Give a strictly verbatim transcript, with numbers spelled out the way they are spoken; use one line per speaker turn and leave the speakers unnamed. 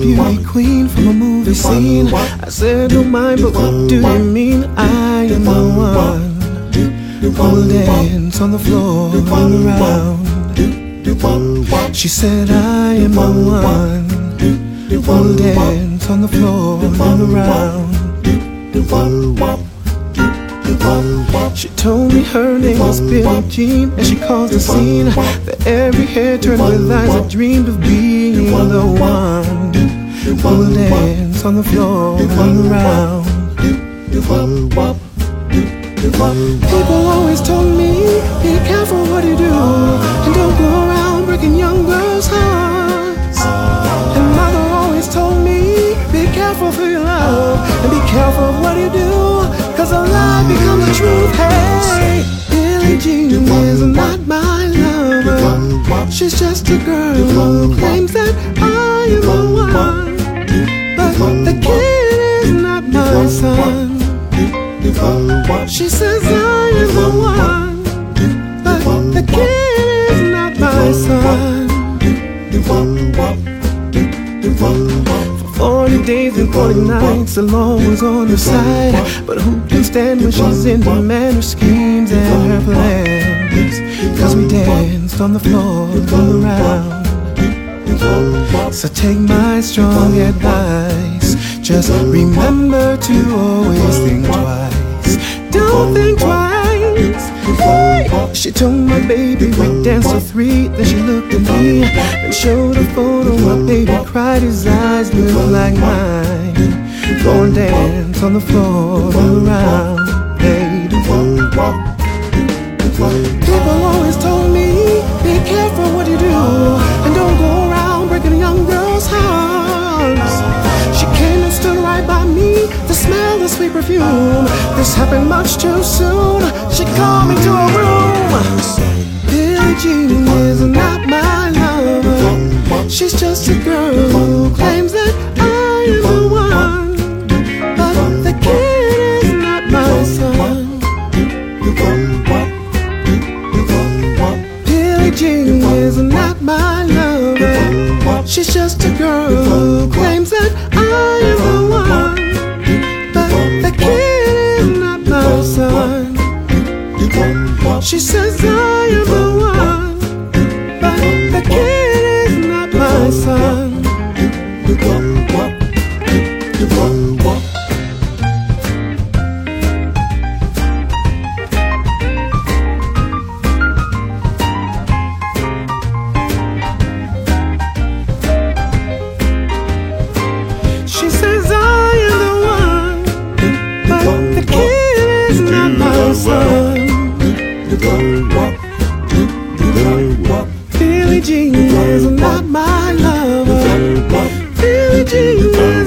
beauty queen from a movie scene. I said, don't mind, but what do you mean? I am the one who will dance on the floor and around. She said, I am the one who will dance on the floor and around. She told me her name was Billie Jean, and she caused a scene that every head turned with eyes that dreamed of being the one who will dance on the floor and around. People always told me, be careful what you do, and don't go around breaking young girls' hearts. And mother always told me, be careful for your love, and be careful of what you do, cause a lie becomes the truth. Hey, Billie Jean is not my lover. She's just a girl who claims that I am the one, but the kid is not my son. She says I am the one, but the kid is not my son. For forty days and forty nights, the law was on her side, but who can stand when she's in demand? Her schemes and her plans, cause we danced on the floor all around. So take my strong advice, just remember to always think twice. Don't think twice. Hey. She told my baby we danced till three. Then she looked at me and showed a photo. My baby cried, his eyes looked like mine. Go and dance on the floor all around. Hey. People always told me, be careful what you do, and don't go around breaking young girls' hearts. She came and stood right by me to smell the sweet perfume. This happened much too soon. She called me to her room. Billie Jean is not my lover. She's just a girl who claims that I am the one, but the kid is not my son. Billie Jean is not my lover. She's just a girl who claims that I am the one, but the kid is not my son. She says I am the one, but the kid is not my son. She says I am the one, but the kid is not my son. Billie Jean is not my lover. Billie Jean